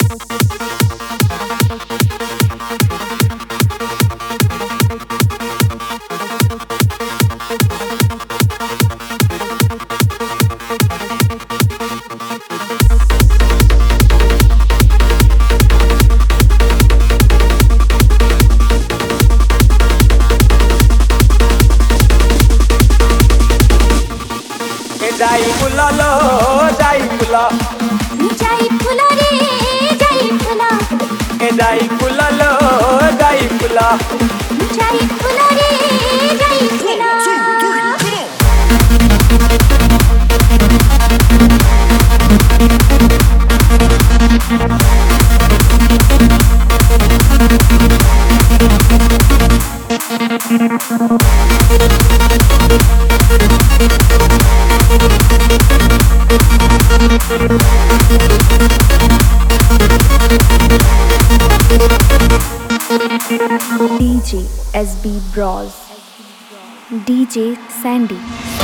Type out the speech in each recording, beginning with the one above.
जाई फुला लो जाई फुला रे जाई फुला ए जाई फुला लो जाई फुला रे जाई फुला DJ SB Bros, DJ Sandy,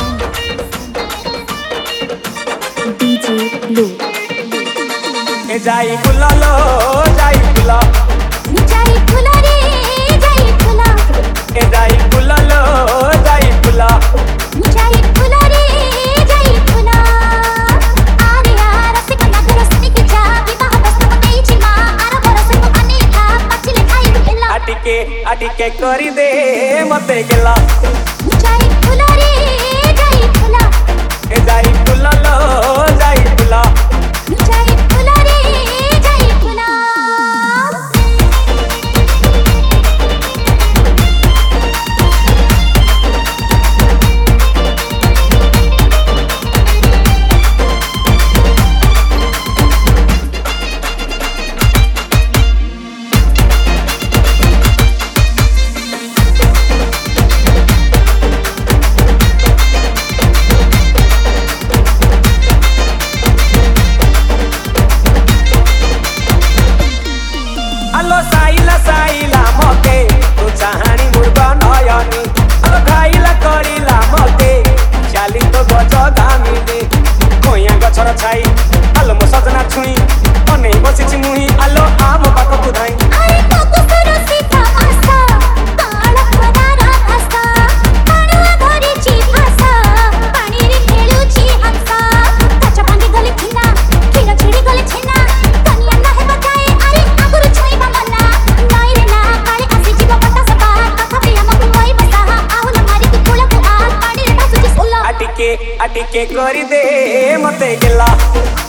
DJ Blue. ए जाई फुला लो जाई फुला रे जाई फुला ए जाई फुला लो जाई फुला रे जाई फुला आरे आरस कला गरसनी के जा विवाह प्रस्ताव देची मा आर बरस को अनेका पछले खाई गेला आटिके करी दे मते गेला जाई फुला रे जाई फुला ए जाई फुला लो जाई फुला रे जाई फुला आलो साइला साइला मके तू चाहानी मुर्गा नयनी आलो खाइला करिला मके चाली तो गज गामिनी कोया गछर छाई आलो म सजना छुई अनै बसिछि मुही आलो आम पाक बुधाई आरे कोको सरसिता आसा काळ खरारा आसा पाणवा धरिछि भाषा पानी रे खेलुछि हंसा काचा भांगी गले खिना खीर छिड़ी गले छेना कनिया ना हे बताए आरे आगुरु छोइबा मना नाइ रे ना काळे आसी जीव पता सपा कथा पे हमकु मोई बसा आहुला मारी तू कुला कुआ पानी रे भासुछि सोला आटिके करी दे मते गेला